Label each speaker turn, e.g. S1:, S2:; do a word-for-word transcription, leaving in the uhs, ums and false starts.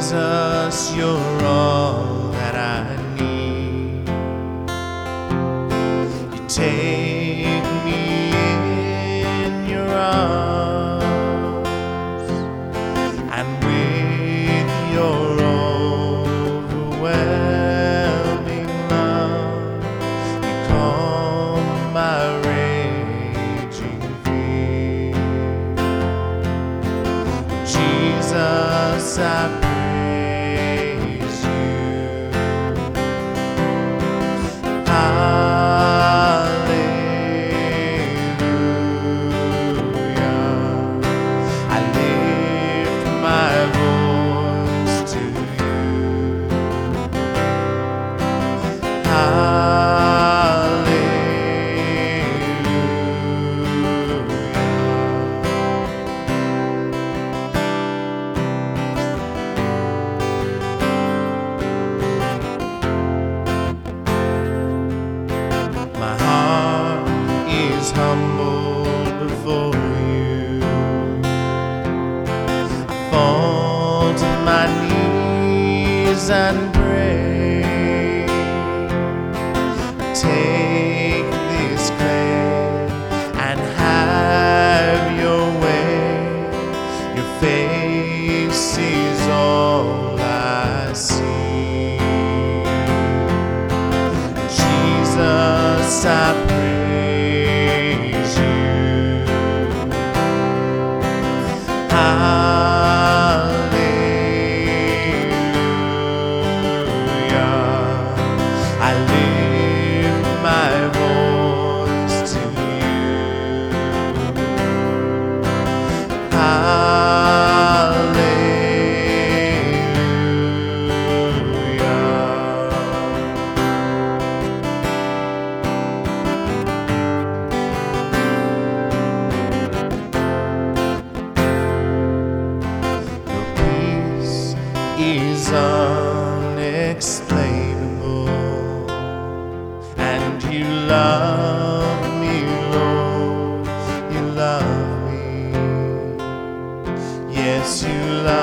S1: Jesus, you're all that I need. You take me in your arms, and with your overwhelming love, you calm my raging fear. Jesus, I praise you. Hallelujah. I lift my voice to you. My heart is humble before you. I fall to my knees and pray. Take this clay and have your way. Your face is all I see. Jesus, I praise you. Hallelujah. I lift my voice to you. Is unexplainable, and you love me, Lord, you love me. Yes, you love me.